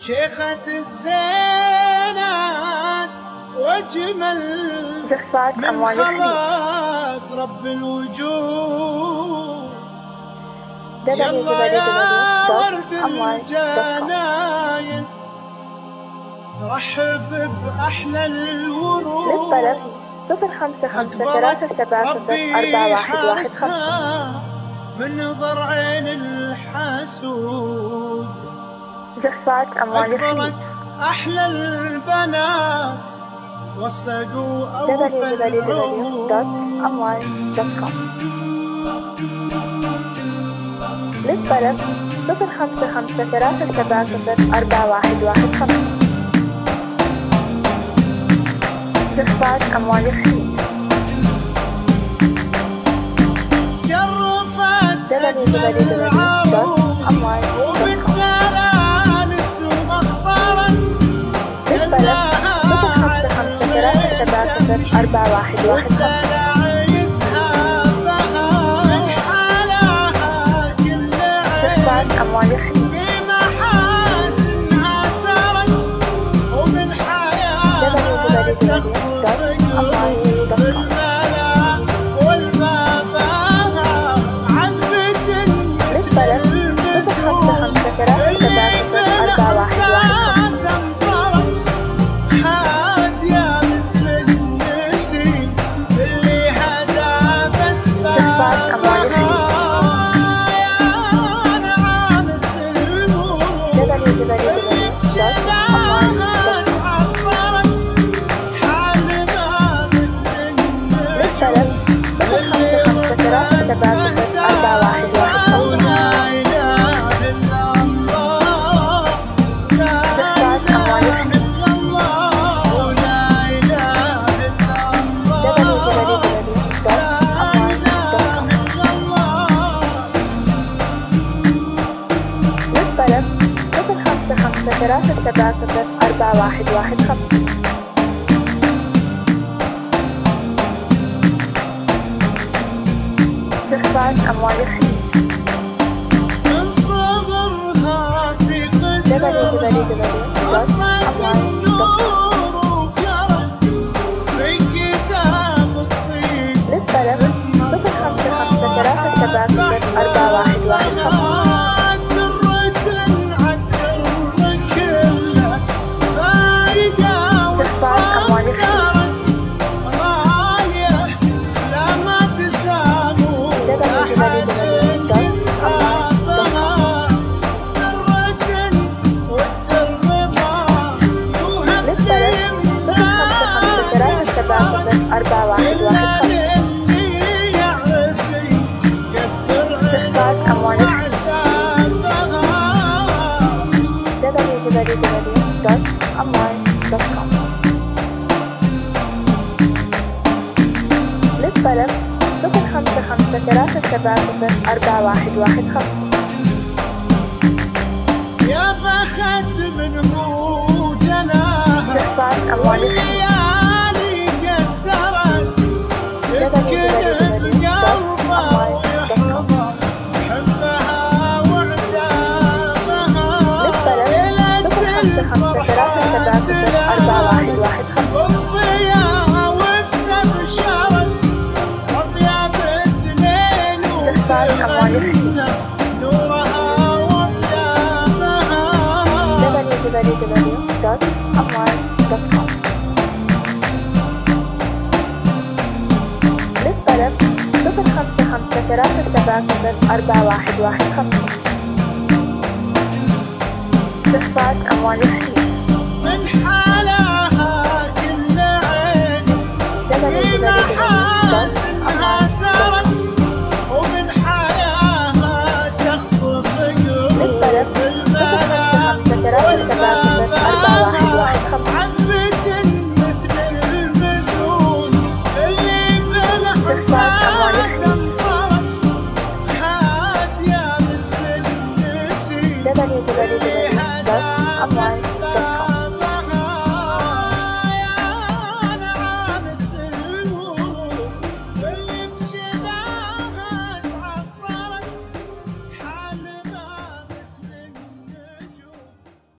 شيخة الزينات وأجمل من خلق رب الوجود. يلا يا ورد الجناين رحب بأحلى الورود. أكبرت ربي حارسها من نظر عين الحسود. أكبرت أحلى البنات واصدقوا أوفى العهود. للطلب 05537041115. استخراج أموال الخليج. جرفت أجمل العروس وبالدلال الثوم اختارت. للطلب 05537041115. أموال الخليج. بمحاسنها سارت ومن حياتها تخرج بالملا والباباها عذبة مثل المسود اللي بالإحساس انطرت. حادية مثل النسيم اللي هدى بسبابها. استخراج أموال الخليج. من صغرها في قدر أطلق النور وكرم في كتاب الطيب. للطلب 05537041115. للطلب 05537041115. يا بخت من هو جناها الليالي قدرت يسكن بقلبه ويحضر حبها وعذابها. ليلة الفرحة دلالت والضياء واستبشرت أطيب اثنين وفرحنا نورها وطيابها. www.amwal.com. للطلب 05537041115. استخراج أموال الخليج. من حالها كل عين بمحاسنها سارت ومن حياها تخطف قلوب الملا والباباها. عذبة مثل المسود اللي بالإحساس انطرت. حادية مثل النسيم اللي هدى